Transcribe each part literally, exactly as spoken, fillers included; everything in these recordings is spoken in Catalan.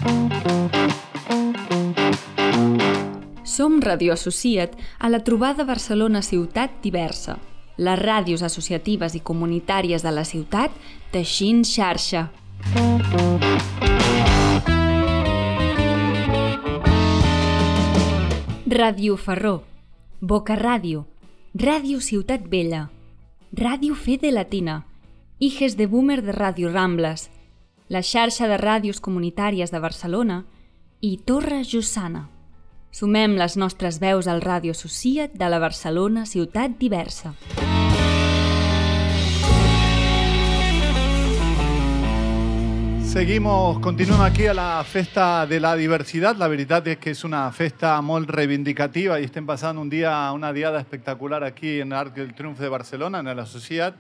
Som Radio Associat a la trobada Barcelona Ciutat Diversa, les ràdios associatives i comunitàries de la ciutat teixint xarxa. Ràdio Ferró, Boca Ràdio, Ràdio Ciutat Vella, Ràdio Fede Latina, Hijes de Boomer de Ràdio Rambles, la xarxa de ràdios comunitàries de Barcelona i Torre Jussana. Sumem les nostres veus al Radio Associat de la Barcelona Ciutat Diversa. Seguimos, continuem aquí a la Festa de la Diversidad. La veritat és que és una festa molt reivindicativa i estem passant un dia, una diada espectacular aquí en l'Arc del Triomf de Barcelona, en l'Associat.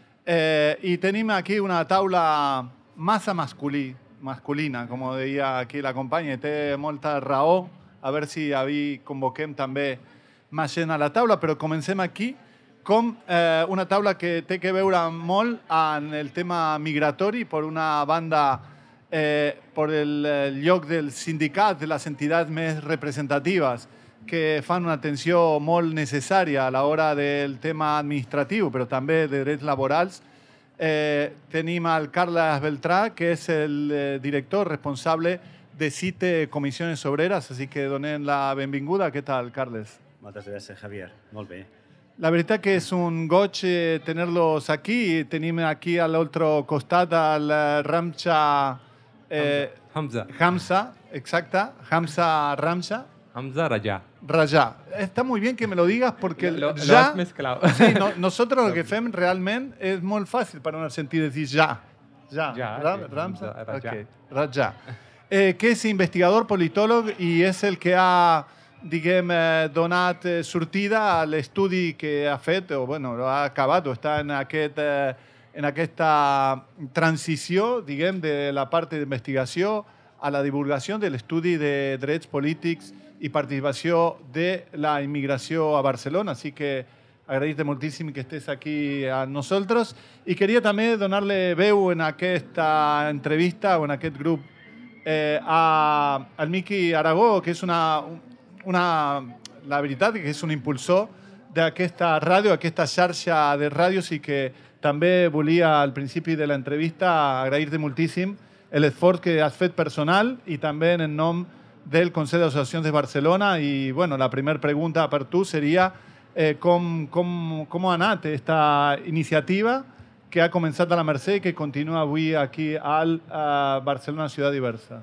Eh, I tenim aquí una taula massa masculí, masculina, com deia aquí la companya, i té molta raó. A veure si avui convoquem també més gent a la taula, però comencem aquí com eh, una taula que té que veure molt en el tema migratori, per una banda, eh, per el lloc dels sindicats, de les entitats més representatives, que fan una atenció molt necessària a l'hora del tema administratiu, però també de drets laborals. Eh, tenim el Carles Beltrà, que és el eh, director responsable de CITE Comissiones Obreras, així que donem la benvinguda. Què tal, Carles? Moltes gràcies, Javier. Molt bé. La veritat que és un goig tenerlos aquí. Tenim aquí a l'altre costat al Ramcha... Eh, Hamza. Hamza, exacte. Hamza Ramcha. Hamza Raja. Raja. Está muy bien que me lo digas porque lo, ya... Lo has mezclado. Sí, no, nosotros lo que fem realment és molt fàcil per un sentit decir ja. Ja. Ja, Ra sí, Ramza? Raja. Okay. Raja. Eh, que és investigador, politòleg i és el que ha, diguem, eh, donat eh, sortida a l'estudi que ha fet, o bueno, ha acabat, o està en, aquest, eh, en aquesta transició, diguem, de la part d'investigació a la divulgació de l'estudi de drets polítics i participació de la immigració a Barcelona. Així que agraït moltíssim que estés aquí a nosaltres. I queria també donar-li veu en aquesta entrevista o en aquest grup Eh, a, al Miqui Aragó, que és una, una, la veritat que és un impulsor d'aquesta ràdio, aquesta xarxa de ràdios, i que també volia al principi de l'entrevista agrair-te moltíssim l'esforç que has fet personal i també en el nom del Consell d'Associacions de Barcelona. I bueno, la primera pregunta per tu seria eh, com, com, com ha anat aquesta iniciativa que ha començat a la Mercè i que continua avui aquí al uh, Barcelona Ciutat Diversa?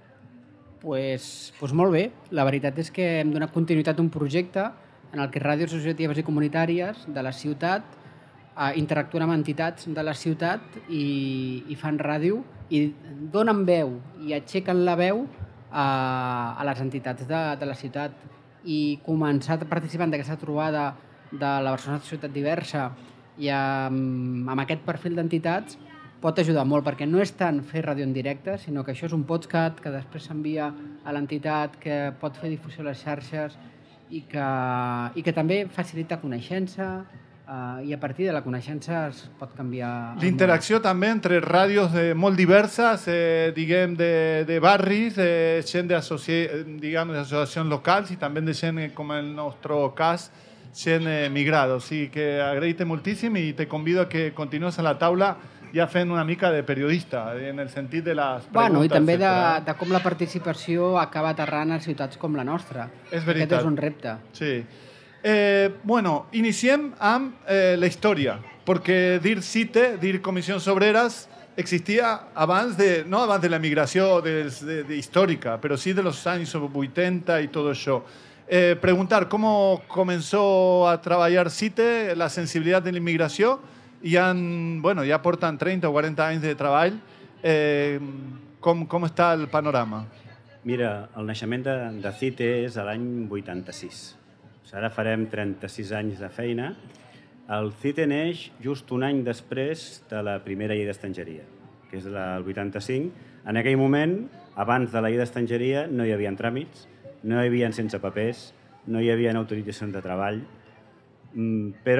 Pues, pues molt bé. La veritat és que hem donat continuïtat a un projecte en el que ràdios associatives i comunitàries de la ciutat uh, interactuen amb entitats de la ciutat i, i fan ràdio i donen veu i aixequen la veu a, a les entitats de, de la ciutat. I començar participant d'aquesta trobada de la Barcelona Ciutat Diversa i amb, amb aquest perfil d'entitats pot ajudar molt, perquè no és tant fer ràdio en directe, sinó que això és un podcast que després s'envia a l'entitat, que pot fer difusió a les xarxes i que, i que també facilita coneixença eh, i a partir de la coneixença es pot canviar... L'interacció també entre ràdios de, molt diverses, eh, diguem, de, de barris, eh, gent d'associacions locals i també de gent, com en el nostre cas, gent eh, migrada. O sigui que agraït moltíssim i te convido a que continues a la taula ja fent una mica de periodista, en el sentit de les preguntes. Bueno, i també de, de com la participació acaba aterrant a ciutats com la nostra. És veritat. Aquest és un repte. Sí. Eh, bueno, iniciem amb eh, la història, perquè dir CITE, dir Comissions Obreras, existia abans de, no abans de la migració de, de, de històrica, però sí de los anys vuitanta i tot això. Eh, preguntar cómo comenzó a trabajar CITE, la sensibilidad de la inmigración, y han, bueno, ya aportan treinta o cuarenta anys de treball. Eh, com, com està el panorama? Mira, el naixement de, de CITE és a l'any vuitanta-sis. O sigui, ara farem trenta-sis anys de feina. El CITE neix just un any després de la primera llei d'estrangeria, que és el vuitanta-cinc. En aquell moment, abans de la llei d'estrangeria, no hi havia tràmits, no hi havia sense papers, no hi havia autoritzacions de treball, però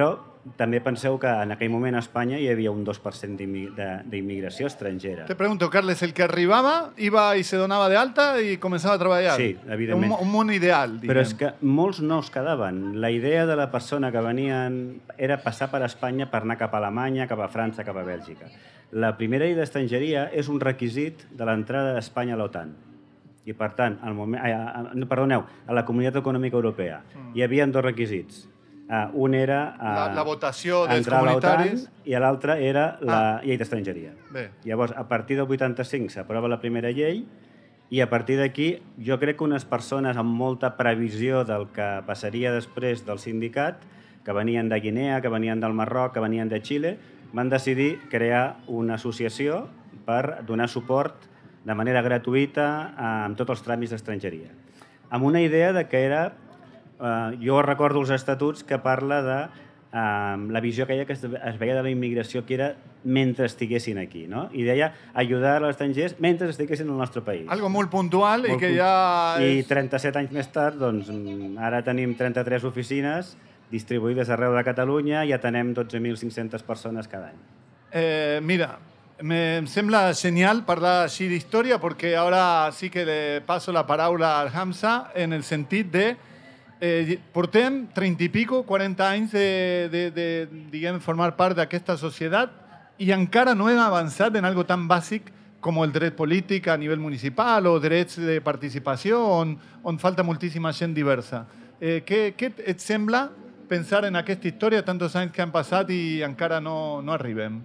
també penseu que en aquell moment a Espanya hi havia un dos per cent d'immigració estrangera. Te pregunto, Carles, el que arribava iba y se donava de alta y comenzaba a treballar? Sí, evidentment. Un, un món ideal, diguem. Però és que molts no es quedaven. La idea de la persona que venien era passar per Espanya per anar cap a Alemanya, cap a França, cap a Bèlgica. La primera llei d'estrangeria és un requisit de l'entrada d'Espanya a l'OTAN. I, per tant, al moment, ah, perdoneu, a la Comunitat Econòmica Europea mm. hi havia dos requisits. Uh, un era uh, la, la votació dels entrar comunitaris a l'OTAN i l'altre era la ah. llei d'estrangeria. Bé. Llavors, a partir del vuitanta-cinc s'aprova la primera llei i a partir d'aquí jo crec que unes persones amb molta previsió del que passaria després del sindicat, que venien de Guinea, que venien del Marroc, que venien de Xile, van decidir crear una associació per donar suport de manera gratuïta amb tots els tràmits d'estrangeria. Amb una idea de que era, eh, jo recordo els estatuts que parla de eh, la visió que, que es, es veia de la immigració que era mentre estiguessin aquí, no? I deia ajudar als estrangers mentre estiguessin al nostre país. Algo molt puntual molt i que ja... I és... trenta-set anys més tard, doncs, ara tenim trenta-tres oficines distribuïdes arreu de Catalunya i atenem dotze mil cinc-centes persones cada any. Eh, mira, me sembla genial parlar així d'història porque ahora sí que le paso la paraula al Hamza en el sentit de eh, portem trenta i pico, quaranta anys de, de, de diguem, formar part d'aquesta societat i encara no hem avançat en algo tan bàsic com el dret polític a nivell municipal o drets de participació on, on falta moltíssima gent diversa. Eh, què, què et sembla pensar en aquesta història, tantos anys que han passat i encara no, no arribem?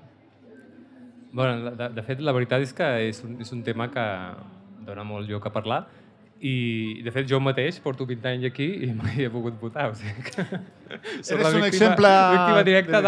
Bueno, de, de fet, la veritat és que és un, és un tema que dona molt lloc a parlar i, de fet, jo mateix porto vint anys aquí i mai he pogut votar. O sigui que soc Eres la un víctima, exemple víctima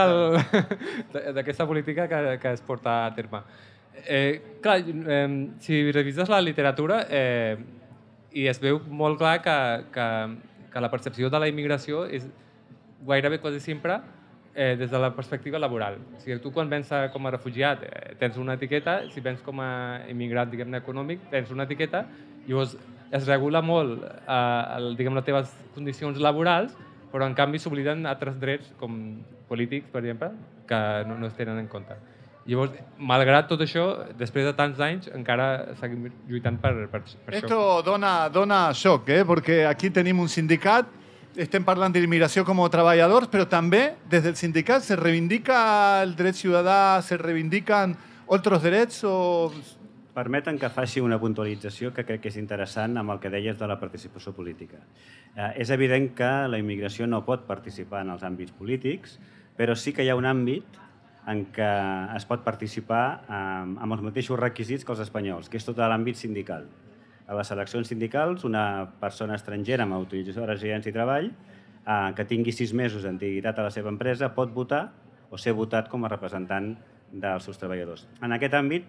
directa d'aquesta política que, que es porta a terme. Eh, clar, eh, si revises la literatura eh, i es veu molt clar que, que, que la percepció de la immigració és gairebé quasi sempre eh, des de la perspectiva laboral. O sigui, tu quan vens a, com a refugiat eh, tens una etiqueta, si vens com a immigrant diguem-ne econòmic tens una etiqueta, llavors es regula molt eh, el, diguem, les teves condicions laborals, però en canvi s'obliden altres drets com polítics, per exemple, que no, no es tenen en compte. Llavors, malgrat tot això, després de tants anys, encara seguim lluitant per, per, per Esto això. dona, dona xoc, eh? Porque aquí tenim un sindicat, estem parlant d'immigració com a treballadors, però també des del sindicat se reivindica el dret ciutadà, se reivindiquen altres drets o... Permeten que faci una puntualització que crec que és interessant amb el que deies de la participació política. Eh, és evident que la immigració no pot participar en els àmbits polítics, però sí que hi ha un àmbit en què es pot participar eh, amb els mateixos requisits que els espanyols, que és tot l'àmbit sindical. A les eleccions sindicals, una persona estrangera amb autorització de residència i treball eh, que tingui sis mesos d'antiguitat a la seva empresa pot votar o ser votat com a representant dels seus treballadors. En aquest àmbit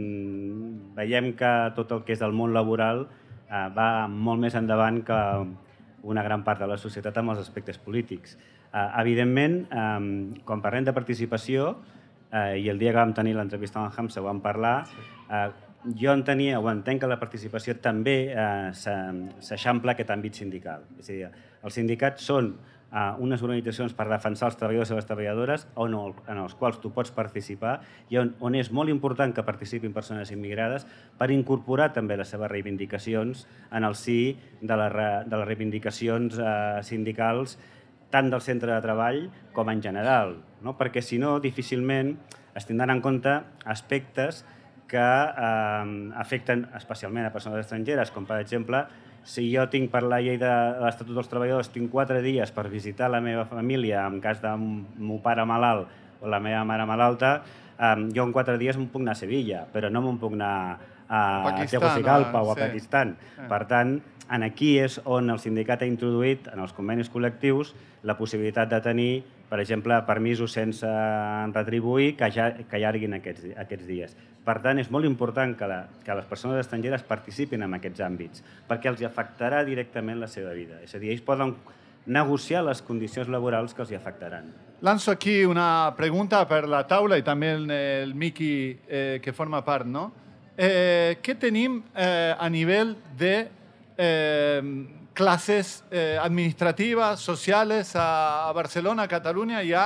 mmm, veiem que tot el que és el món laboral eh, va molt més endavant que una gran part de la societat amb els aspectes polítics. Eh, evidentment, eh, quan parlem de participació, eh, i el dia que vam tenir l'entrevista amb el Hamza ho vam parlar, eh, jo entenia o entenc que la participació també eh, s'eixampla aquest àmbit sindical. És a dir, els sindicats són eh, unes organitzacions per defensar els treballadors i les treballadores on, en els quals tu pots participar i on, on és molt important que participin persones immigrades per incorporar també les seves reivindicacions en el si de, la, de les reivindicacions eh, sindicals tant del centre de treball com en general, no? Perquè si no, difícilment es tindran en compte aspectes que eh, afecten especialment a persones estrangeres, com per exemple, si jo tinc per la llei de l'Estatut dels Treballadors tinc quatre dies per visitar la meva família en cas de meu pare malalt o la meva mare malalta, eh, jo en quatre dies em puc anar a Sevilla, però no me'n puc anar a Tegucigalpa o a Pakistan. Per tant, en aquí és on el sindicat ha introduït en els convenis col·lectius la possibilitat de tenir, per exemple, permisos sense retribuir que, ja, que allarguin aquests, aquests dies. Per tant, és molt important que, la, que les persones estrangeres participin en aquests àmbits, perquè els afectarà directament la seva vida. És a dir, ells poden negociar les condicions laborals que els afectaran. Lanzo aquí una pregunta per la taula i també el, el Miki eh, que forma part, no? Eh, què tenim eh, a nivell de eh, classes eh, administrativas, sociales a, a Barcelona, a Catalunya? Hi ha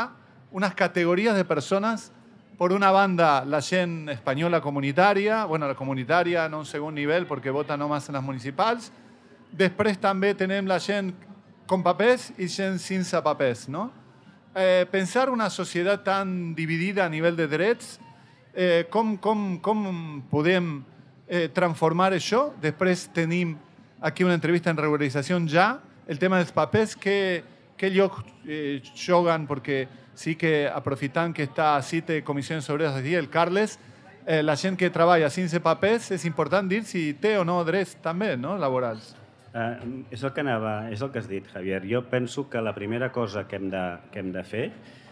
unas categorías de personas. Por una banda, la gent espanyola comunitària, bueno, la comunitària no en segon nivell perquè vota només en les municipals. Després també tenem la gent con papers i gent sense papers, no? Eh, pensar una societat tan dividida a nivell de drets, eh, com, com, com podem eh, transformar això? Després tenim aquí una entrevista en regularització ja, el tema dels papers, que, que lloc eh, juguen, perquè sí que aprofitant que està a CITE Comissions Obreres aquí, el Carles, eh, la gent que treballa sense papers, és important dir si té o no drets també, no?, laborals. Uh, és el que anava, és el que has dit, Javier. Jo penso que la primera cosa que hem de, que hem de fer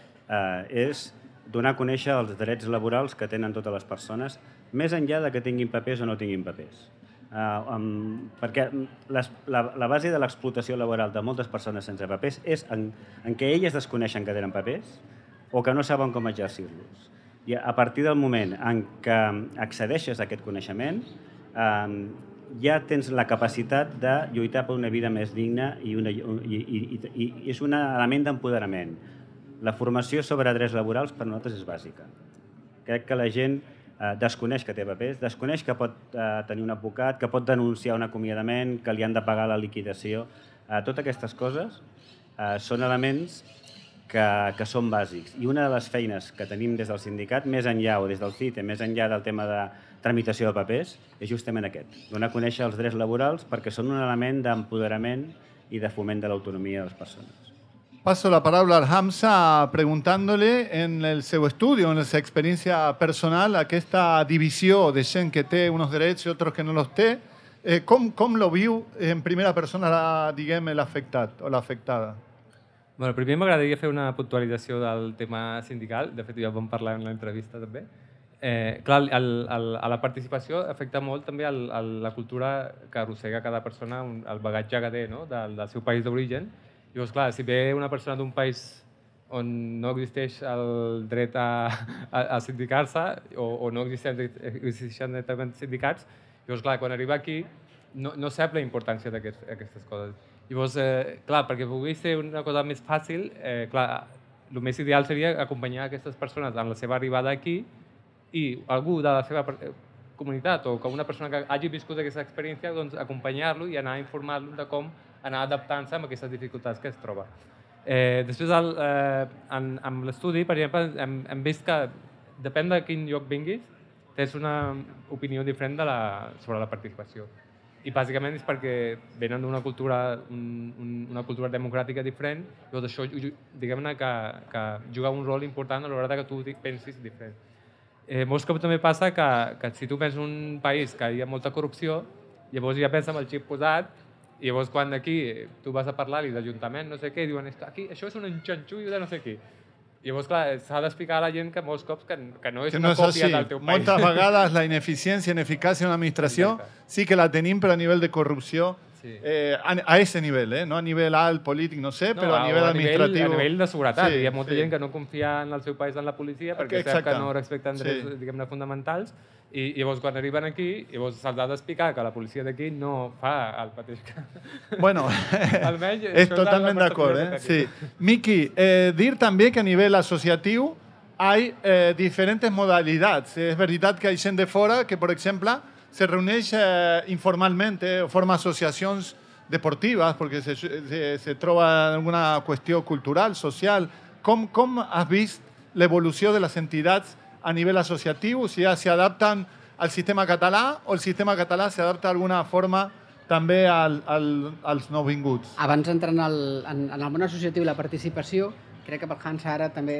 uh, és donar a conèixer els drets laborals que tenen totes les persones, més enllà de que tinguin papers o no tinguin papers. Uh, um, perquè les, la, la base de l'explotació laboral de moltes persones sense papers és en, en què elles desconeixen que tenen papers o que no saben com exercir-los. I a partir del moment en què accedeixes a aquest coneixement, um, ja tens la capacitat de lluitar per una vida més digna i, una, i, i, i, i és un element d'empoderament. La formació sobre drets laborals per nosaltres és bàsica. Crec que la gent eh, desconeix que té papers, desconeix que pot eh, tenir un advocat, que pot denunciar un acomiadament, que li han de pagar la liquidació. Eh, totes aquestes coses eh, són elements que, que són bàsics. I una de les feines que tenim des del sindicat, més enllà, o des del CITE, més enllà del tema de tramitació de papers, és justament aquest, donar a conèixer els drets laborals perquè són un element d'empoderament i de foment de l'autonomia de les persones. Paso la palabra al Hamza preguntándole en el seu estudio, en la seva experiència personal, aquesta divisió de gent que té uns drets i altres que no els té, eh, com, com lo viu en primera persona, diguem, l'afectat o l'afectada? Bueno, primer m'agradaria fer una puntualització del tema sindical, de fet ja vam parlar en l'entrevista també. Eh, clar, el, el, a la participació afecta molt també el, el, la cultura que arrossega cada persona, el bagatge que té, no?, del, del seu país d'origen. Llavors, clar, si ve una persona d'un país on no existeix el dret a, a, a sindicar-se o, o no existeixen directament sindicats, llavors, clar, quan arriba aquí no, no sap la importància d'aquestes coses. Llavors, eh, clar, perquè pugui ser una cosa més fàcil, eh, clar, el més ideal seria acompanyar aquestes persones en la seva arribada aquí i algú de la seva comunitat o que una persona que hagi viscut aquesta experiència, doncs acompanyar-lo i anar a informar-lo de com anar adaptant-se amb aquestes dificultats que es troba. Eh, després, el, eh, en, amb l'estudi, per exemple, hem, hem vist que depèn de quin lloc vinguis, tens una opinió diferent de la, sobre la participació. I bàsicament és perquè venen d'una cultura, un, un, una cultura democràtica diferent, i això, diguem-ne, que, que juga un rol important a l'hora que tu pensis diferent. Eh, molts cops també passa que, que si tu penses en un país que hi ha molta corrupció, llavors ja pensa amb el xip posat, i llavors quan aquí tu vas a parlar-li d'Ajuntament, no sé què, diuen que aquí això és un enxanxullo de no sé qui. Llavors, clar, s'ha d'explicar a la gent que molts cops que, que no és que una no és còpia així. del teu país. Moltes vegades la ineficiència i ineficàcia d'una administració Exacte. Sí que la tenim, però a nivell de corrupció, sí. eh, a, a ese nivell, eh? No a nivell alt, polític, no sé, no, però a nivell a administratiu... A nivell de seguretat. Sí, hi ha molta sí. gent que no confia en el seu país, en la policia, perquè Exacte. sap que no respecten drets sí. diguem-ne fonamentals. I llavors, quan arriben aquí, llavors se'ls ha d'explicar que la policia d'aquí no fa el mateix que... Bueno, Almenys, és totalment d'acord. Eh? Sí. Miki, eh, dir també que a nivell associatiu hay eh, diferentes modalidades. És veritat que hi ha gent de fora que, per exemple, se reuneix eh, informalment eh, o forma associacions deportives perquè se, se, se troba alguna qüestió cultural, social. Com, com has vist l'evolució de les entitats a nivell associatiu, si ja s'adapten al sistema català o el sistema català s'adapta d'alguna forma també al, al, als nouvinguts? Abans d'entrar en, el, en, en el món associatiu i la participació, crec que per Hans ara també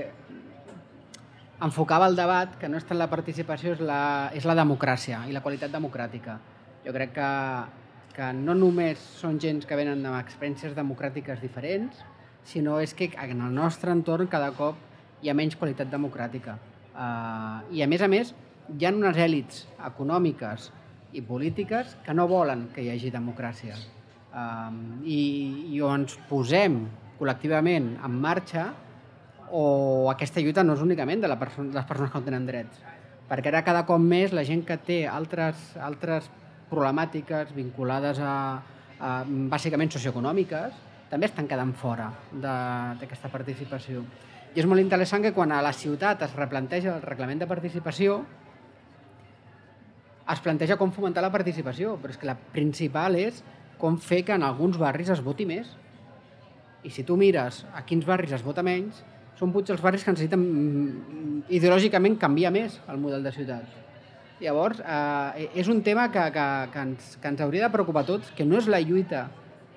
enfocava el debat que no és tant la participació, és la, és la democràcia i la qualitat democràtica. Jo crec que, que no només són gens que venen amb experiències democràtiques diferents, sinó és que en el nostre entorn cada cop hi ha menys qualitat democràtica. Uh, I a més a més hi ha unes èlits econòmiques i polítiques que no volen que hi hagi democràcia. Um, i, I o ens posem col·lectivament en marxa o aquesta lluita no és únicament de la perso- les persones que no tenen drets. Perquè ara cada cop més la gent que té altres, altres problemàtiques vinculades a, a bàsicament socioeconòmiques també estan quedant fora d'aquesta participació. I és molt interessant que quan a la ciutat es replanteja el reglament de participació, es planteja com fomentar la participació, però és que la principal és com fer que en alguns barris es voti més. I si tu mires a quins barris es vota menys, són potser els barris que necessiten ideològicament canviar més el model de ciutat. Llavors, eh, és un tema que, que, que, ens, que ens hauria de preocupar a tots, que no és la lluita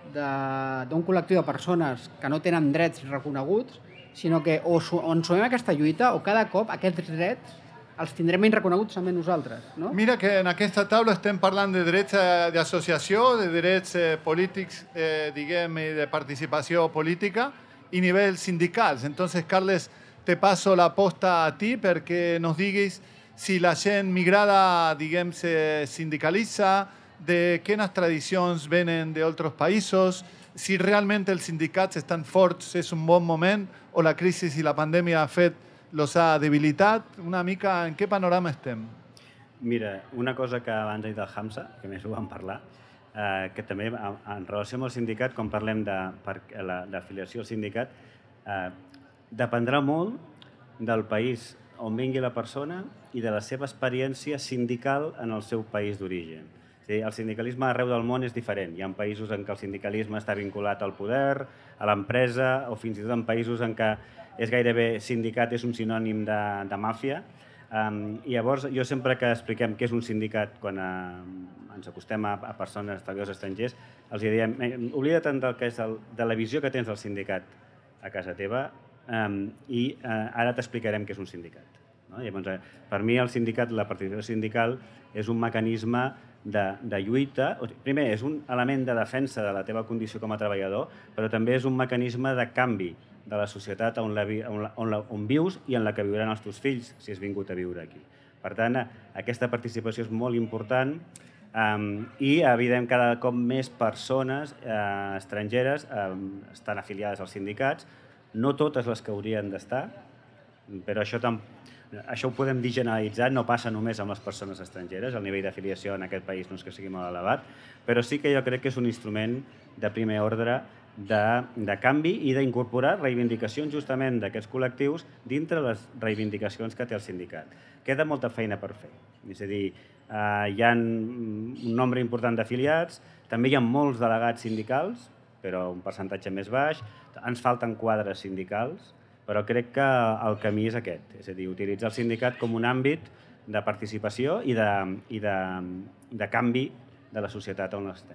d'un col·lectiu de persones que no tenen drets reconeguts, sinó que o, o ens sumem a aquesta lluita o cada cop aquests drets els tindrem menys reconeguts també nosaltres. No? Mira que en aquesta taula estem parlant de drets d'associació, de drets polítics, eh, diguem, de participació política i nivells sindicals. Entonces, Carles, te passo la posta a ti perquè nos diguis si la gent migrada, diguem, se sindicalitza, de quines tradicions venen d'altres països, si realment els sindicats estan forts, és un bon moment, o la crisi i la pandèmia ha fet, los ha debilitat. Una mica en què panorama estem? Mira, una cosa que abans ha dit el Hamza, que més ho vam parlar, eh, que també en relació amb el sindicat, quan parlem d'afiliació al sindicat, eh, dependrà molt del país on vingui la persona i de la seva experiència sindical en el seu país d'origen. El sindicalisme arreu del món és diferent. Hi ha països en què el sindicalisme està vinculat al poder, a l'empresa, o fins i tot en països en què és gairebé sindicat és un sinònim de, de màfia. Um, I llavors, jo sempre que expliquem què és un sindicat quan uh, ens acostem a, a persones, treballadors estrangers, els diem, oblida't del que és el, de la visió que tens del sindicat a casa teva um, i uh, ara t'explicarem què és un sindicat. No? Llavors, per mi el sindicat, la participació sindical és un mecanisme de, de lluita. Primer, és un element de defensa de la teva condició com a treballador, però també és un mecanisme de canvi de la societat on, la, on, la, on, la, on vius i en la que viuran els teus fills si has vingut a viure aquí. Per tant, aquesta participació és molt important um, i, evident, cada cop més persones eh, estrangeres eh, estan afiliades als sindicats, no totes les que haurien d'estar, però això tampoc Això ho podem dir generalitzat, no passa només amb les persones estrangeres, el nivell d'afiliació en aquest país no és que sigui molt elevat, però sí que jo crec que és un instrument de primer ordre de, de canvi i d'incorporar reivindicacions justament d'aquests col·lectius dintre les reivindicacions que té el sindicat. Queda molta feina per fer, és a dir, eh, hi ha un nombre important d'afiliats, també hi ha molts delegats sindicals, però un percentatge més baix, ens falten quadres sindicals, però crec que el camí és aquest, és a dir, utilitzar el sindicat com un àmbit de participació i de, i de, de canvi de la societat on estem.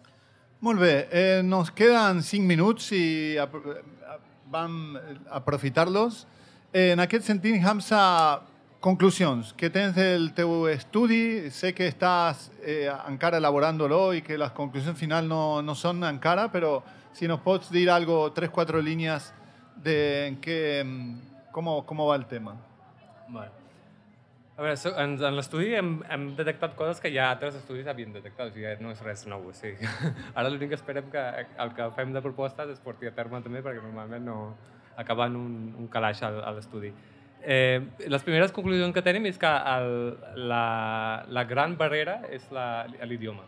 Molt bé, eh, nos queden cinc minuts i ap vam aprofitar-los. Eh, en aquest sentit, Hamza, conclusions. Què tens del teu estudi? Sé que estàs eh, encara elaborant-lo i que les conclusions finals no, no són encara, però si nos pots dir algo, tres, quatre línies de en què, com, com va el tema. Vale. A veure, en, en l'estudi hem, hem detectat coses que ja altres estudis havien detectat, o sigui, no és res nou. O sigui, ara l'únic que esperem que el que fem de propostes es porti a terme també, perquè normalment no acaba en un, un calaix a, a l'estudi. Eh, les primeres conclusions que tenim és que el, la, la gran barrera és l'idioma.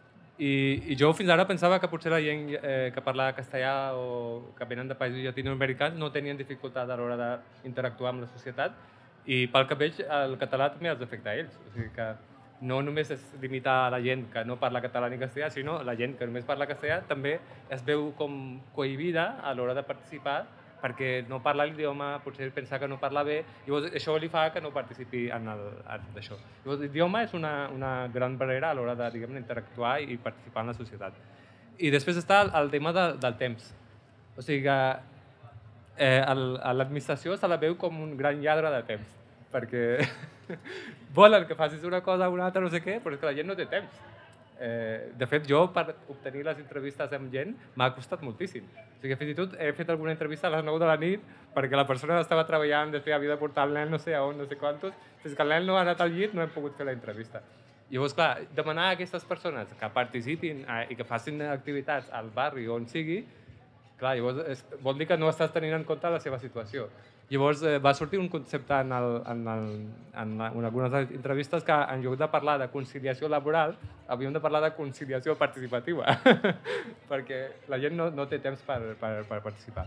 I, I jo fins ara pensava que potser la gent eh, que parla castellà o que venen de països llatinoamericans no tenien dificultat a l'hora d'interactuar amb la societat i pel que veig el català també els afecta a ells. O sigui que no només és limitar a la gent que no parla català ni castellà, sinó la gent que només parla castellà també es veu com cohibida a l'hora de participar perquè no parla l'idioma, potser pensa que no parla bé, i llavors això li fa que no participi en això. L'idioma és una, una gran barrera a l'hora de, diguem, interactuar i participar en la societat. I després està el, el tema de, del temps. O sigui que eh, l'administració se la veu com un gran lladre de temps, perquè volen que facis una cosa o una altra, no sé què, però és que la gent no té temps. Eh, de fet, jo per obtenir les entrevistes amb gent m'ha costat moltíssim. O sigui, fins i tot he fet alguna entrevista a les nou de la nit perquè la persona estava treballant, després havia de portar el nen no sé a on, no sé quantos, fins que el nen no ha anat al llit no hem pogut fer la entrevista. Llavors, clar, demanar a aquestes persones que participin eh, i que facin activitats al barri on sigui, clar, llavors és, vol dir que no estàs tenint en compte la seva situació. Llavors eh, va sortir un concepte en, el, en, el, en, la, en algunes entrevistes que en lloc de parlar de conciliació laboral havíem de parlar de conciliació participativa perquè la gent no, no té temps per, per, per participar.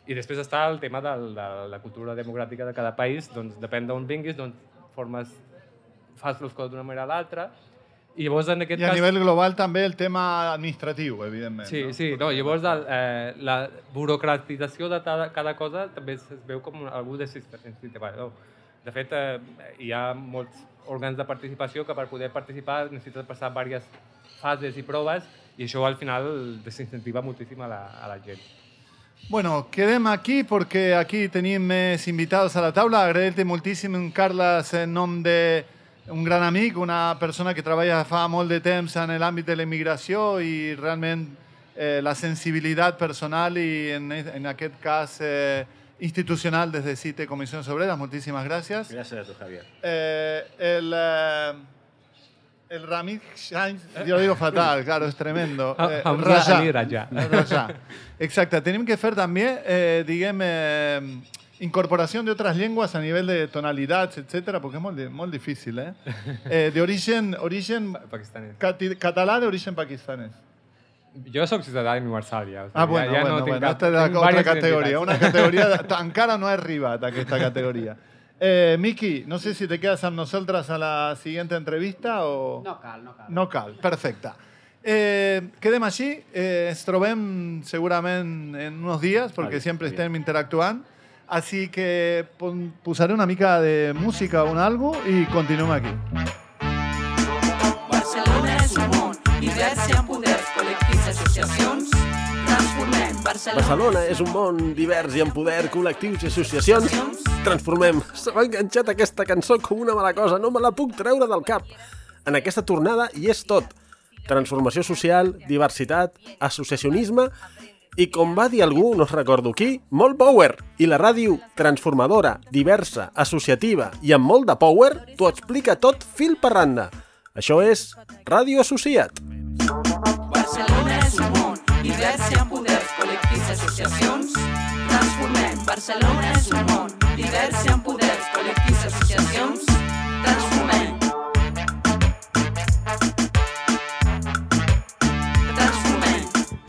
I després està el tema de, de la cultura democràtica de cada país, doncs depèn d'on vinguis, doncs formes, fas les coses d'una manera o l'altra. I llavors, en aquest I a cas... nivell global també el tema administratiu, evidentment. Sí, no? sí, no, llavors el, eh, la burocratització de cada, cada cosa també es veu com algú de sistematizador. De fet, eh, hi ha molts òrgans de participació que per poder participar necessites passar diverses fases i proves i això al final desincentiva moltíssim a la, a la gent. Bueno, quedem aquí porque aquí tenim més invitados a la taula. Agrair-te moltíssim, Carles, en nom de un gran amic, una persona que treballa fa molt de temps en l'àmbit de la immigració i realment eh, la sensibilitat personal i en, en aquest cas eh, institucional des de CITE Comissions Obreres. Moltíssimes gràcies. Gràcies a tu, Javier. Eh, el, eh, el Ramit Shain, yo lo digo fatal, claro, es tremendo. Eh, Hamza Ali Raja. Raja. Exacte. Tenim que fer també, eh, diguem, eh, incorporación de otras lenguas a nivel de tonalidades, etcétera, porque es muy, muy difícil, ¿eh? eh de origen, origen Pakistanès. cati, català de origen pakistanès. Jo soc ciutadà universal, ja. O sigui, Ah, bueno, ja, ja bueno, no bueno. Cap, Esta es la otra diverses categoría. identitats. Una categoría, encara no he arribat a aquesta categoria. Eh, Miki, no sé si te quedas amb nosaltres a la siguiente entrevista o... No cal, no cal. No cal, perfecte. Eh, quedem així, eh, ens trobem segurament en uns dies, perquè Vale, sempre bien. estem interactuant. Así que pon, posaré una mica de música o un algo y continuem aquí. Barcelona és un món divers i amb poders, col·lectius i associacions. Transformem Barcelona. Barcelona és un món divers i amb poder, col·lectius i associacions. Transformem. Se m'ha enganxat aquesta cançó com una mala cosa, no me la puc treure del cap. En aquesta tornada hi és tot. Transformació social, diversitat, associacionisme i, com va dir algú, no recordo qui, molt power. I la ràdio transformadora, diversa, associativa i amb molt de power t'ho explica tot fil per randa. Això és Ràdio Associat. Barcelona és un món divers i amb poders, col·lectius i associacions. Transformem. Barcelona és un món divers i amb poders, col·lectius i associacions. Transformem. Transformem.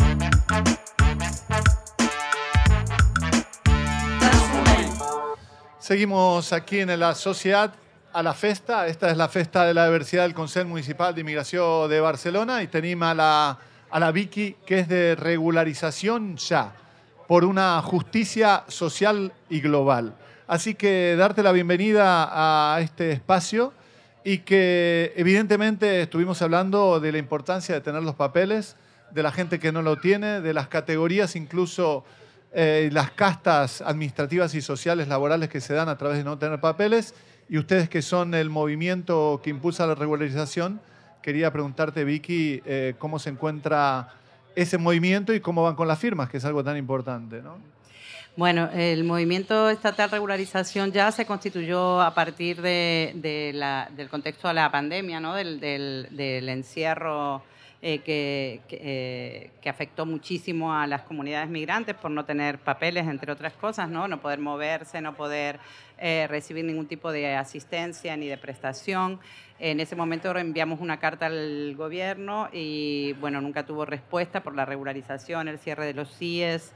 Transformem. Seguimos aquí en la Sociedad a la festa. Esta es la festa de la diversidad del Consell Municipal de Inmigración de Barcelona y tenemos a la, a la Vicky, que es de regularización ya, por una justicia social y global. Así que darte la bienvenida a este espacio y que evidentemente estuvimos hablando de la importancia de tener los papeles, de la gente que no lo tiene, de las categorías, incluso eh, las castas administrativas y sociales laborales que se dan a través de no tener papeles. Y ustedes que son el movimiento que impulsa la regularización, quería preguntarte, Vicky, eh, cómo se encuentra ese movimiento y cómo van con las firmas, que es algo tan importante, ¿no? Bueno, el movimiento estatal regularización ya se constituyó a partir de, de la, del contexto de la pandemia, ¿no? del, del, del encierro eh, que, que, eh, que afectó muchísimo a las comunidades migrantes por no tener papeles, entre otras cosas, no, no poder moverse, no poder eh, recibir ningún tipo de asistencia ni de prestación. En ese momento enviamos una carta al gobierno y bueno, nunca tuvo respuesta por la regularización, el cierre de los C I E S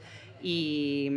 y,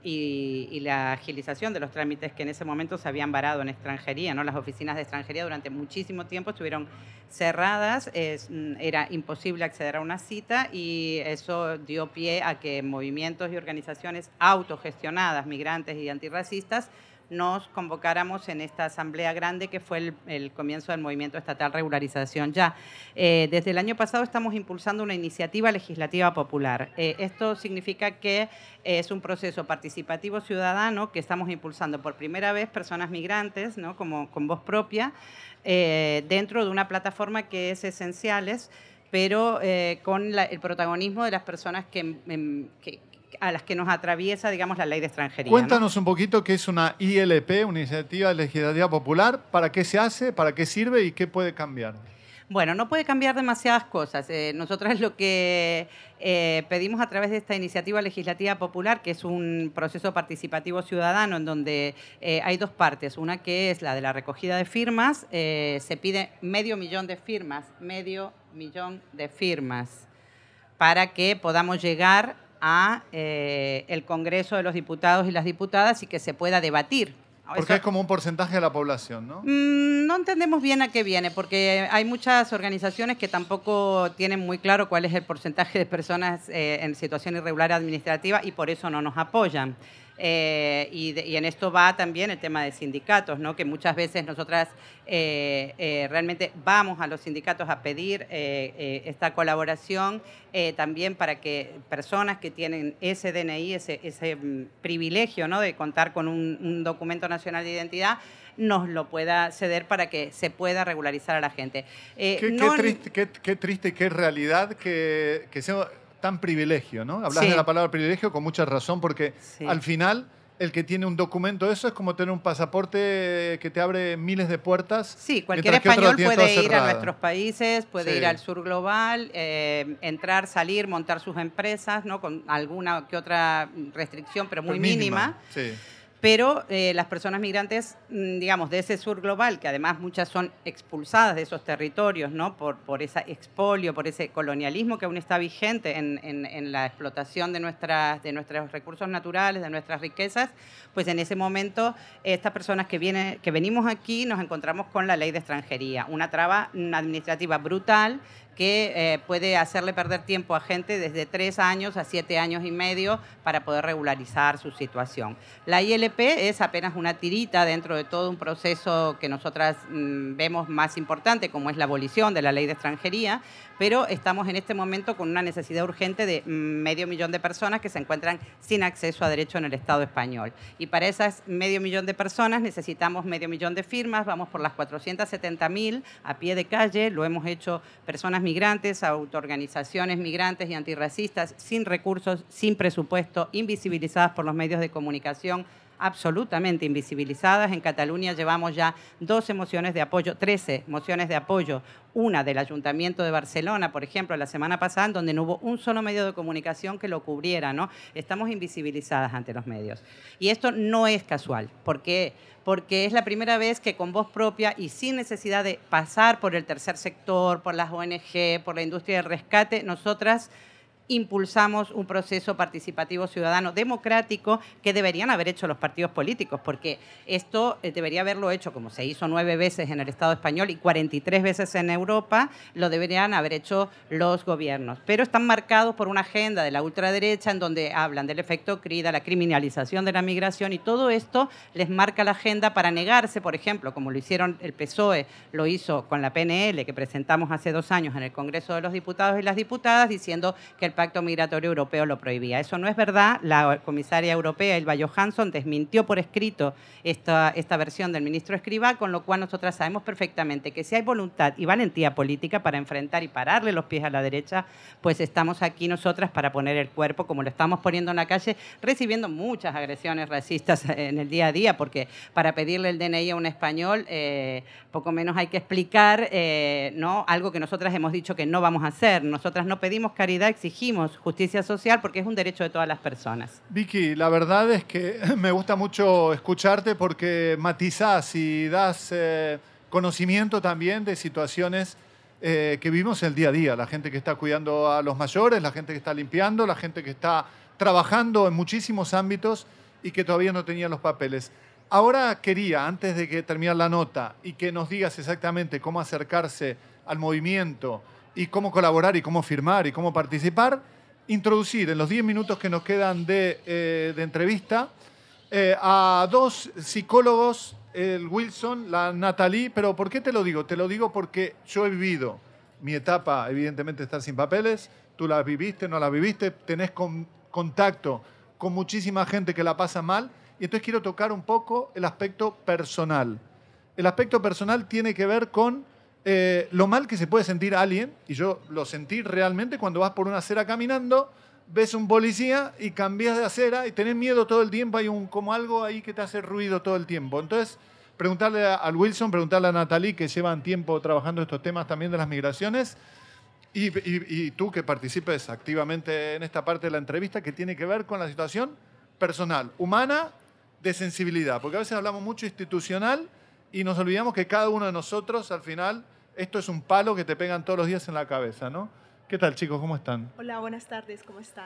y, y la agilización de los trámites que en ese momento se habían varado en extranjería, ¿no? Las oficinas de extranjería durante muchísimo tiempo estuvieron cerradas, es, era imposible acceder a una cita y eso dio pie a que movimientos y organizaciones autogestionadas, migrantes y antirracistas, nos convocáramos en esta asamblea grande que fue el, el comienzo del movimiento estatal regularización ya. Eh, desde el año pasado estamos impulsando una iniciativa legislativa popular. Eh, esto significa que es un proceso participativo ciudadano que estamos impulsando por primera vez personas migrantes, ¿no? Como con voz propia, eh, dentro de una plataforma que es Esenciales, pero eh, con la, el protagonismo de las personas que, que a las que nos atraviesa, digamos, la ley de extranjería. Cuéntanos ¿no? un poquito qué es una I L P, una Iniciativa Legislativa Popular, para qué se hace, para qué sirve y qué puede cambiar. Bueno, no puede cambiar demasiadas cosas. Eh, nosotros lo que eh, pedimos a través de esta iniciativa legislativa popular, que es un proceso participativo ciudadano en donde eh, hay dos partes. Una que es la de la recogida de firmas. Eh, se pide medio millón de firmas, medio millón de firmas, para que podamos llegar a eh, el Congreso de los Diputados y las Diputadas y que se pueda debatir. Porque Eso, es como un porcentaje de la población, ¿no? mmm, no entendemos bien a qué viene, porque hay muchas organizaciones que tampoco tienen muy claro cuál es el porcentaje de personas eh, en situación irregular administrativa y por eso no nos apoyan. Eh, y, de, y en esto va también el tema de sindicatos, ¿no? Que muchas veces nosotras eh, eh, realmente vamos a los sindicatos a pedir eh, eh, esta colaboración eh, también para que personas que tienen ese D N I, ese, ese mm, privilegio, ¿no? De contar con un, un documento nacional de identidad, nos lo pueda ceder para que se pueda regularizar a la gente. Eh, qué, no, qué, triste, qué, qué triste y qué realidad que, que sea tan privilegio, ¿no? Hablas sí. de la palabra privilegio con mucha razón, porque sí. al final el que tiene un documento de eso es como tener un pasaporte que te abre miles de puertas. Sí, cualquier español puede ir a nuestros países, puede sí. ir al sur global, eh, entrar, salir, montar sus empresas, ¿no? Con alguna que otra restricción, pero muy pero mínima. mínima. Sí. Pero eh, las personas migrantes, digamos, de ese sur global, que además muchas son expulsadas de esos territorios, ¿no? Por, por ese expolio, por ese colonialismo que aún está vigente en, en, en la explotación de, nuestras, de nuestros recursos naturales, de nuestras riquezas, pues en ese momento estas personas que, vienen, que venimos aquí nos encontramos con la ley de extranjería, una traba administrativa brutal que eh, puede hacerle perder tiempo a gente desde tres años a siete años y medio para poder regularizar su situación. La I L P es apenas una tirita dentro de todo un proceso que nosotras mmm, vemos más importante, como es la abolición de la ley de extranjería, pero estamos en este momento con una necesidad urgente de medio millón de personas que se encuentran sin acceso a derecho en el Estado español. Y para esas medio millón de personas necesitamos medio millón de firmas, vamos por las cuatrocientas setenta mil a pie de calle, lo hemos hecho personas migrantes, autoorganizaciones migrantes y antirracistas, sin recursos, sin presupuesto, invisibilizadas por los medios de comunicación, absolutamente invisibilizadas. En Cataluña llevamos ya doce mociones de apoyo, trece mociones de apoyo, una del Ayuntamiento de Barcelona, por ejemplo, la semana pasada, en donde no hubo un solo medio de comunicación que lo cubriera, ¿no? Estamos invisibilizadas ante los medios. Y esto no es casual. ¿Por qué? Porque es la primera vez que con voz propia y sin necesidad de pasar por el tercer sector, por las O N G, por la industria del rescate, nosotras impulsamos un proceso participativo ciudadano democrático que deberían haber hecho los partidos políticos, porque esto debería haberlo hecho, como se hizo nueve veces en el Estado español y cuarenta y tres veces en Europa, lo deberían haber hecho los gobiernos. Pero están marcados por una agenda de la ultraderecha en donde hablan del efecto crida, la criminalización de la migración, y todo esto les marca la agenda para negarse, por ejemplo, como lo hicieron el P S O E, lo hizo con la P N L que presentamos hace dos años en el Congreso de los Diputados y las Diputadas, diciendo que el Pacto Migratorio Europeo lo prohibía. Eso no es verdad. La comisaria europea, Ylva Johansson, desmintió por escrito esta, esta versión del ministro Escrivá, con lo cual nosotras sabemos perfectamente que si hay voluntad y valentía política para enfrentar y pararle los pies a la derecha, pues estamos aquí nosotras para poner el cuerpo, como lo estamos poniendo en la calle, recibiendo muchas agresiones racistas en el día a día, porque para pedirle el D N I a un español, eh, poco menos hay que explicar eh, ¿no? algo que nosotras hemos dicho que no vamos a hacer. Nosotras no pedimos caridad, exigimos justicia social porque es un derecho de todas las personas. Vicky, la verdad es que me gusta mucho escucharte porque matizás y das eh, conocimiento también de situaciones eh, que vivimos el día a día. La gente que está cuidando a los mayores, la gente que está limpiando, la gente que está trabajando en muchísimos ámbitos y que todavía no tenía los papeles. Ahora quería, antes de que termine la nota, y que nos digas exactamente cómo acercarse al movimiento y cómo colaborar y cómo firmar y cómo participar, introducir en los diez minutos que nos quedan de, eh, de entrevista eh, a dos psicólogos, el Wilson, la Natalie. Pero ¿por qué te lo digo? Te lo digo porque yo he vivido mi etapa, evidentemente, de estar sin papeles. Tú la viviste, no la viviste, tenés con, contacto con muchísima gente que la pasa mal. Y entonces quiero tocar un poco el aspecto personal. El aspecto personal tiene que ver con eh, lo mal que se puede sentir alguien, y yo lo sentí realmente cuando vas por una acera caminando, ves un policía y cambias de acera y tenés miedo todo el tiempo, hay un, como algo ahí que te hace ruido todo el tiempo. Entonces, preguntarle al Wilson, preguntarle a Natalie, que llevan tiempo trabajando estos temas también de las migraciones, y, y, y tú que participes activamente en esta parte de la entrevista que tiene que ver con la situación personal, humana, de sensibilidad, porque a veces hablamos mucho institucional y nos olvidamos que cada uno de nosotros, al final, esto es un palo que te pegan todos los días en la cabeza, ¿no? ¿Qué tal, chicos? ¿Cómo están? Hola, buenas tardes, ¿cómo están?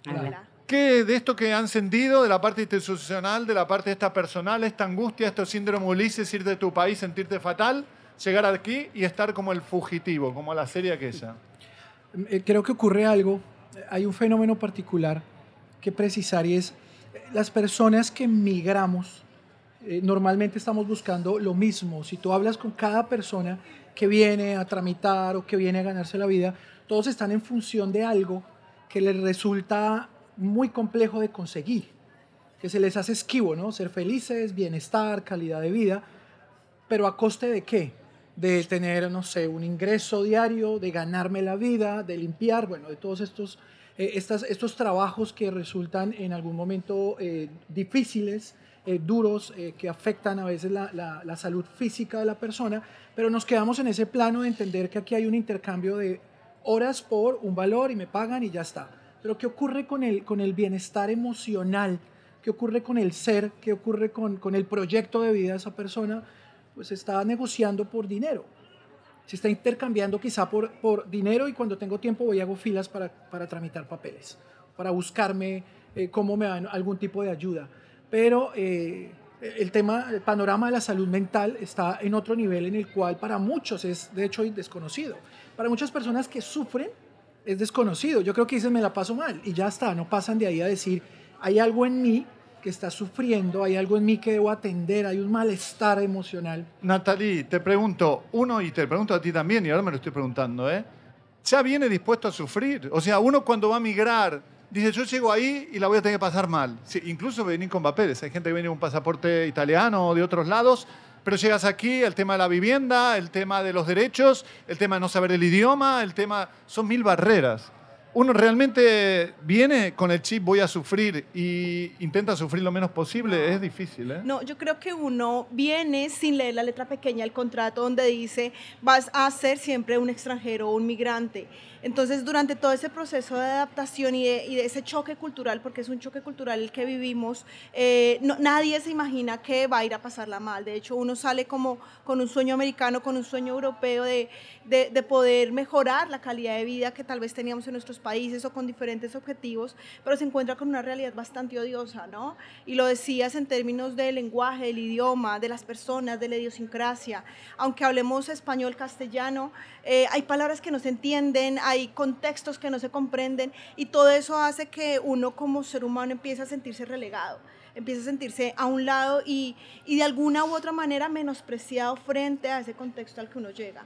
Hola. ¿Qué de esto que han sentido, de la parte institucional, de la parte esta personal, esta angustia, este síndrome Ulises, ir de tu país, sentirte fatal, llegar aquí y estar como el fugitivo, como la serie aquella? Creo que ocurre algo, hay un fenómeno particular que precisar y es las personas que migramos, eh, normalmente estamos buscando lo mismo. Si tú hablas con cada persona que viene a tramitar o que viene a ganarse la vida, todos están en función de algo que les resulta muy complejo de conseguir, que se les hace esquivo, ¿no? Ser felices, bienestar, calidad de vida, pero ¿a coste de qué? De tener, no sé, un ingreso diario, de ganarme la vida, de limpiar, bueno, de todos estos, eh, estas, estos trabajos que resultan en algún momento eh, difíciles, eh, duros, eh, que afectan a veces la, la, la salud física de la persona, pero nos quedamos en ese plano de entender que aquí hay un intercambio de horas por un valor y me pagan y ya está. Pero ¿qué ocurre con el, con el bienestar emocional? ¿Qué ocurre con el ser? ¿Qué ocurre con, con el proyecto de vida de esa persona? Pues se está negociando por dinero. Se está intercambiando quizá por, por dinero y cuando tengo tiempo voy y hago filas para, para tramitar papeles, para buscarme eh, cómo me dan algún tipo de ayuda. Pero eh, el tema, el panorama de la salud mental está en otro nivel en el cual para muchos es de hecho desconocido. Para muchas personas que sufren es desconocido. Yo creo que dicen me la paso mal y ya está, no pasan de ahí a decir hay algo en mí que está sufriendo, hay algo en mí que debo atender, hay un malestar emocional. Nathalie, te pregunto, uno, y te pregunto a ti también, y ahora me lo estoy preguntando, ¿eh? ¿Ya viene dispuesto a sufrir? O sea, uno cuando va a migrar, dice, yo llego ahí y la voy a tener que pasar mal. Sí, incluso venir con papeles. Hay gente que viene con un pasaporte italiano o de otros lados, pero llegas aquí, el tema de la vivienda, el tema de los derechos, el tema de no saber el idioma, el tema... Son mil barreras. Uno realmente viene con el chip voy a sufrir y intenta sufrir lo menos posible, es difícil, ¿eh? No, yo creo que uno viene sin leer la letra pequeña del contrato donde dice vas a ser siempre un extranjero o un migrante. Entonces, durante todo ese proceso de adaptación y de, y de ese choque cultural, porque es un choque cultural el que vivimos, eh, no, nadie se imagina que va a ir a pasarla mal. De hecho, uno sale como con un sueño americano, con un sueño europeo de, de, de poder mejorar la calidad de vida que tal vez teníamos en nuestros países o con diferentes objetivos, pero se encuentra con una realidad bastante odiosa, ¿no? Y lo decías en términos del lenguaje, del idioma, de las personas, de la idiosincrasia. Aunque hablemos español, castellano, eh, hay palabras que no se entienden, hay contextos que no se comprenden y todo eso hace que uno como ser humano empiece a sentirse relegado, empieza a sentirse a un lado y, y de alguna u otra manera menospreciado frente a ese contexto al que uno llega.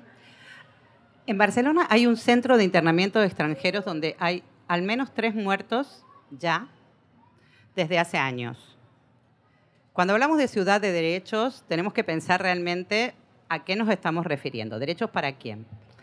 En Barcelona hay un centro de internamiento de extranjeros donde hay al menos tres muertos ya desde hace años. Cuando hablamos de ciudad de derechos, tenemos que pensar realmente a qué nos estamos refiriendo. ¿Derechos para quién?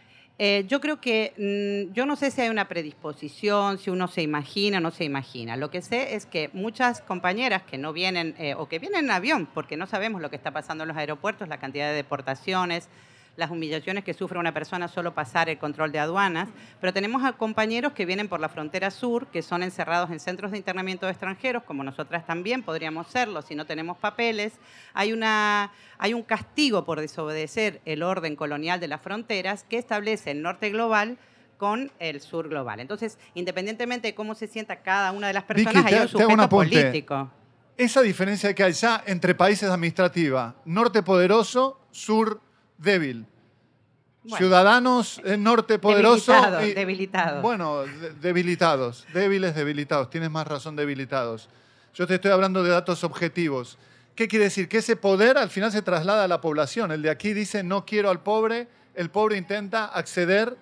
Eh, yo creo que, mmm, yo no sé si hay una predisposición, si uno se imagina o no se imagina. Lo que sé es que muchas compañeras que no vienen, eh, o que vienen en avión, porque no sabemos lo que está pasando en los aeropuertos, la cantidad de deportaciones, las humillaciones que sufre una persona solo pasar el control de aduanas, pero tenemos a compañeros que vienen por la frontera sur, que son encerrados en centros de internamiento de extranjeros, como nosotras también podríamos serlo si no tenemos papeles. Hay, una, hay un castigo por desobedecer el orden colonial de las fronteras que establece el norte global con el sur global. Entonces, independientemente de cómo se sienta cada una de las personas, Vicky, hay te, un sujeto un político. Esa diferencia que hay ya entre países administrativas, norte poderoso, sur débil. Bueno, ciudadanos eh, norte poderoso. Debilitados, y, debilitados. Bueno, de, debilitados. Débiles, debilitados. Tienes más razón, debilitados. Yo te estoy hablando de datos objetivos. ¿Qué quiere decir? Que ese poder al final se traslada a la población. El de aquí dice no quiero al pobre. El pobre intenta acceder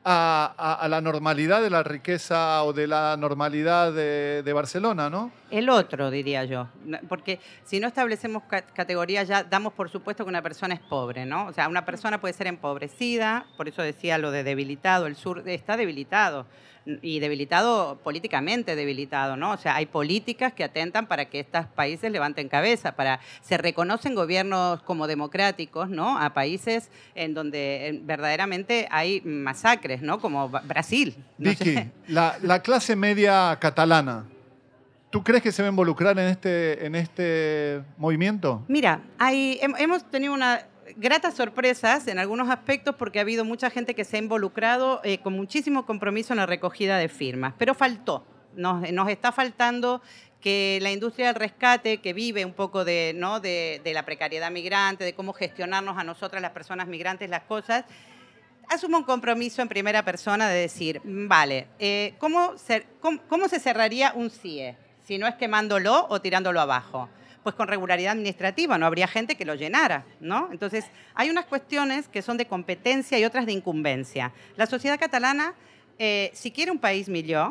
a, a, a la normalidad de la riqueza o de la normalidad de, de Barcelona, ¿no? El otro, diría yo, porque si no establecemos categorías ya damos por supuesto que una persona es pobre, ¿no? O sea, una persona puede ser empobrecida, por eso decía lo de debilitado, el sur está debilitado y debilitado políticamente debilitado, ¿no? O sea, hay políticas que atentan para que estos países levanten cabeza, para se reconocen gobiernos como democráticos, ¿no? A países en donde verdaderamente hay masacres, ¿no? Como Brasil. No Vicky, sé. la, la clase media catalana, ¿tú crees que se va a involucrar en este, en este movimiento? Mira, hay, hemos tenido una gratas sorpresas en algunos aspectos porque ha habido mucha gente que se ha involucrado eh, con muchísimo compromiso en la recogida de firmas, pero faltó. Nos, nos está faltando que la industria del rescate, que vive un poco de, ¿no? de, de la precariedad migrante, de cómo gestionarnos a nosotras, las personas migrantes, las cosas, asuma un compromiso en primera persona de decir, vale, eh, ¿cómo, se, cómo, ¿cómo se cerraría un C I E? Si no es quemándolo o tirándolo abajo. Pues con regularidad administrativa, no habría gente que lo llenara, ¿no? Entonces, hay unas cuestiones que son de competencia y otras de incumbencia. La sociedad catalana, eh, si quiere un país millor,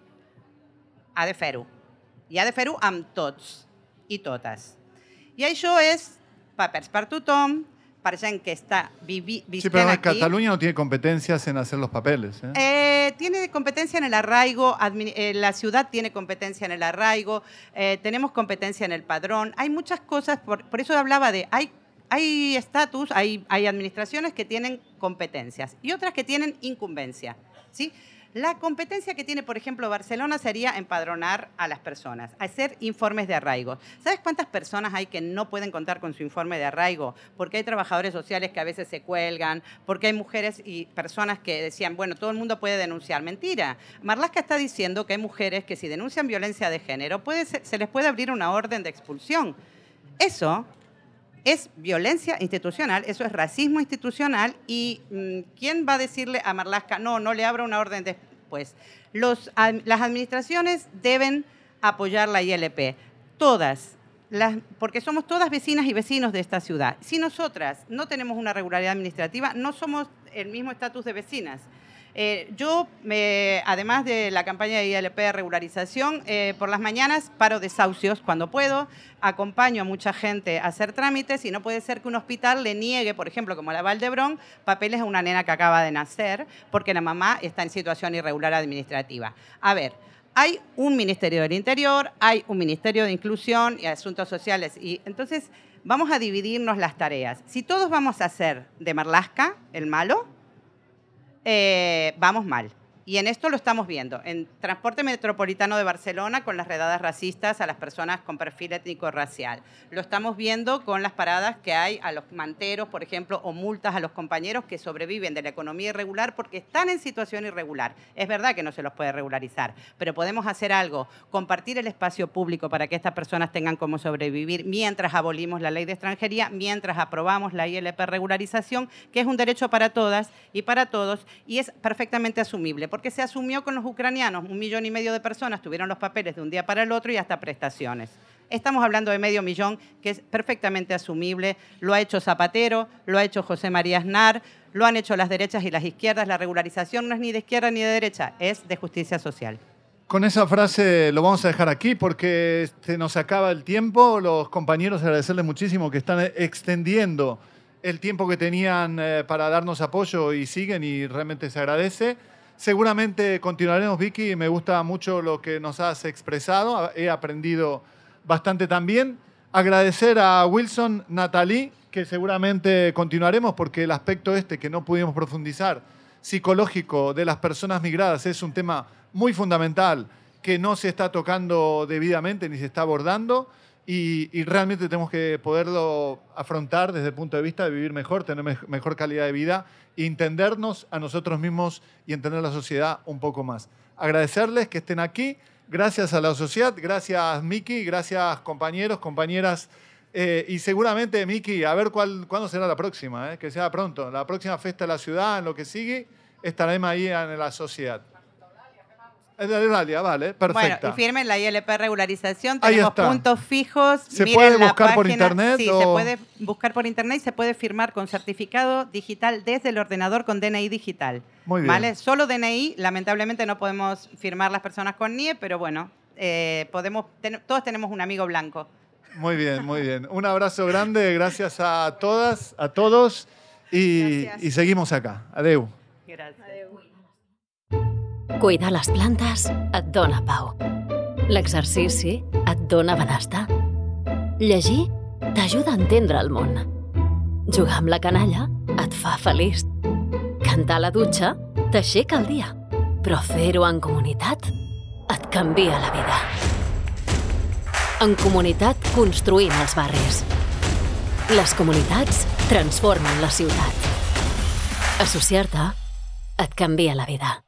ha de fer-ho. I ha de fer-ho amb tots i totes. I això és papers per tothom, per gent que está vivi, sí, pero aquí. Cataluña no tiene competencias en hacer los papeles. ¿eh? Eh, tiene competencia en el arraigo, eh, la ciudad tiene competencia en el arraigo, eh, tenemos competencia en el padrón. Hay muchas cosas, por, por eso hablaba de, hay hay estatus, hay, hay administraciones que tienen competencias y otras que tienen incumbencia, ¿sí? La competencia que tiene, por ejemplo, Barcelona sería empadronar a las personas, hacer informes de arraigo. ¿Sabes cuántas personas hay que no pueden contar con su informe de arraigo? Porque hay trabajadores sociales que a veces se cuelgan, porque hay mujeres y personas que decían, bueno, todo el mundo puede denunciar. Mentira. Marlaska está diciendo que hay mujeres que si denuncian violencia de género puede ser, se les puede abrir una orden de expulsión. Eso es violencia institucional, eso es racismo institucional y mmm, ¿quién va a decirle a Marlaska, no, no le abra una orden de... Pues los, las administraciones deben apoyar la I L P, todas, las, porque somos todas vecinas y vecinos de esta ciudad. Si nosotras no tenemos una regularidad administrativa, no somos el mismo estatus de vecinas. Eh, yo, eh, además de la campaña de I L P de regularización, eh, por las mañanas paro desahucios cuando puedo, acompaño a mucha gente a hacer trámites y no puede ser que un hospital le niegue, por ejemplo, como la Vall d'Hebron, papeles a una nena que acaba de nacer porque la mamá está en situación irregular administrativa. A ver, hay un Ministerio del Interior, hay un Ministerio de Inclusión y Asuntos Sociales y entonces vamos a dividirnos las tareas. Si todos vamos a hacer de Marlaska el malo, Eh, vamos mal. Y en esto lo estamos viendo. En Transporte Metropolitano de Barcelona, con las redadas racistas a las personas con perfil étnico-racial. Lo estamos viendo con las paradas que hay a los manteros, por ejemplo, o multas a los compañeros que sobreviven de la economía irregular porque están en situación irregular. Es verdad que no se los puede regularizar, pero podemos hacer algo, compartir el espacio público para que estas personas tengan cómo sobrevivir mientras abolimos la ley de extranjería, mientras aprobamos la I L P regularización, que es un derecho para todas y para todos, y es perfectamente asumible. Porque se asumió con los ucranianos, un millón y medio de personas tuvieron los papeles de un día para el otro y hasta prestaciones. Estamos hablando de medio millón, que es perfectamente asumible, lo ha hecho Zapatero, lo ha hecho José María Aznar, lo han hecho las derechas y las izquierdas, la regularización no es ni de izquierda ni de derecha, es de justicia social. Con esa frase lo vamos a dejar aquí porque se nos acaba el tiempo. Los compañeros, agradecerles muchísimo que están extendiendo el tiempo que tenían eh, para darnos apoyo y siguen y realmente se agradece. Seguramente continuaremos, Vicky, me gusta mucho lo que nos has expresado, he aprendido bastante también. Agradecer a Wilson, Natalie, que seguramente continuaremos porque el aspecto este que no pudimos profundizar, psicológico de las personas migradas, es un tema muy fundamental que no se está tocando debidamente ni se está abordando y, y realmente tenemos que poderlo afrontar desde el punto de vista de vivir mejor, tener me- mejor calidad de vida y entendernos a nosotros mismos y entender la sociedad un poco más. Agradecerles que estén aquí. Gracias a la sociedad, gracias Miki, gracias compañeros, compañeras. Eh, y seguramente, Miki, a ver cuál, cuándo será la próxima, eh, que sea pronto. La próxima fiesta de la ciudad, en lo que sigue, estaremos ahí en la sociedad. Es de Euralia, vale, perfecto. Bueno, y firmen la I L P regularización, tenemos puntos fijos. ¿Se miren puede la buscar por página. internet? Sí, o... se puede buscar por internet y se puede firmar con certificado digital desde el ordenador con D N I digital. Muy bien. ¿Vale? Solo D N I, lamentablemente no podemos firmar las personas con N I E, pero bueno, eh, podemos, ten, todos tenemos un amigo blanco. Muy bien, muy bien. Un abrazo grande, gracias a todas, a todos y, y seguimos acá. Adeu. Gracias. Cuidar les plantes et dona pau. L'exercici et dona benestar. Llegir t'ajuda a entendre el món. Jugar amb la canalla et fa feliç. Cantar a la dutxa t'aixeca el dia. Però fer-ho en comunitat et canvia la vida. En comunitat construïm els barris. Les comunitats transformen la ciutat. Associar-te et canvia la vida.